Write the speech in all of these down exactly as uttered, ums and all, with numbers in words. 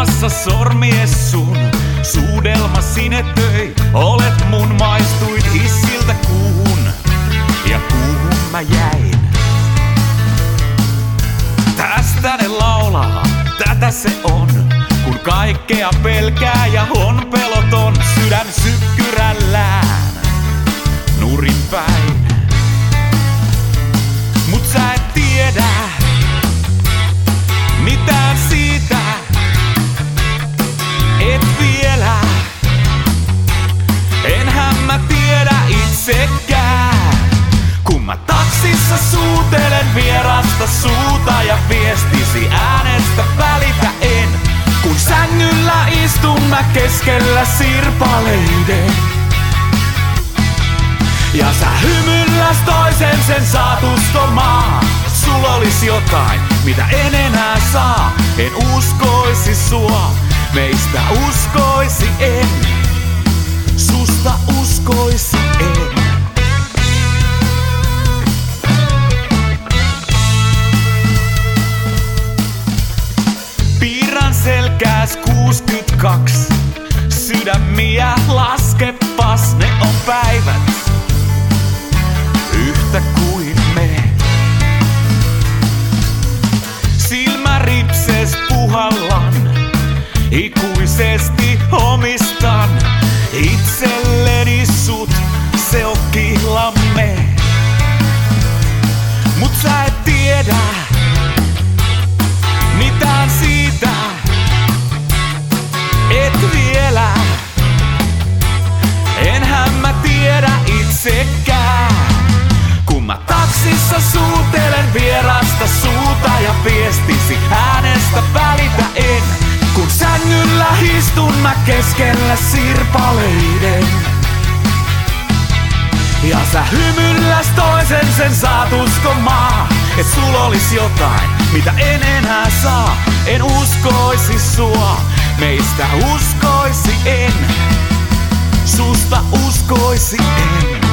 Sormassa sormies sun, suudelma sinetöi. Olet mun, maistuit hissiltä kuuhun, ja kuuhun mä jäin. Tästä ne laulaa, tätä se on, kun kaikkea pelkää ja on peloton. Sydän sykkyrällään, nurin päin. Mut sä et tiedä mitään siitä, et vielä. Enhän mä tiedä itsekään, kun mä taksissa suutelen vierasta suuta ja viestisi äänestä välitä en. Kun sängyllä istun mä keskellä sirpaleiden, ja sä hymylläs toisen sen saat uskomaan. Sul olis jotain, mitä en enää saa. En uskoisi sua, meistä uskoisi en. Susta uskoisi en. Piirrän selkääs kuusikymmentäkaksi. Sydämiä laskepas, ne on päivät yhtä kuin me. Silmä ripses puhallan, ikuisesti omistan itselleni sut, se on kihlamme. Mut sä et tiedä mitään siitä, et vielä. Enhän mä tiedä itsekään, kun mä taksissa suutelen vierasta suuta ja viestisi äänestä välitä en. Kun sängyllä istun mä keskellä sirpaleiden, ja sä hymylläs toisen sen saat uskomaan. Et sul olis jotain, mitä en enää saa. En uskoisi sua, meistä uskoisi en. Susta uskoisi en.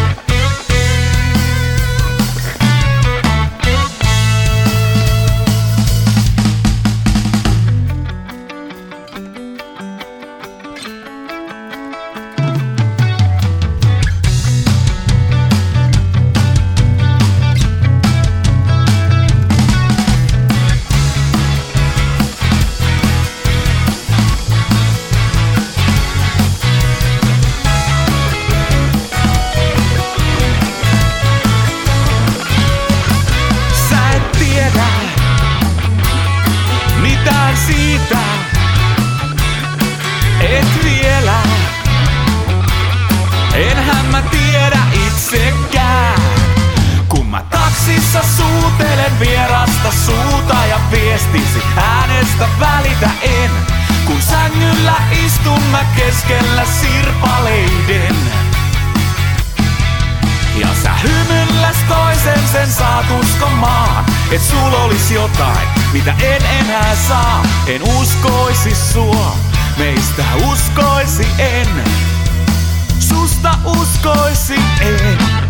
Siitä, et vielä. Enhän mä tiedä itsekään, kun mä taksissa suutelen vierasta suuta ja viestisi äänestä välitä en. Kun sängyllä istun mä keskellä sirpaleiden, ja sä hymylläs toisen sen saat uskomaan. Et sul olis jotain, mitä en enää saa. En uskoisi sua, meistä uskoisi en. Susta uskoisi en.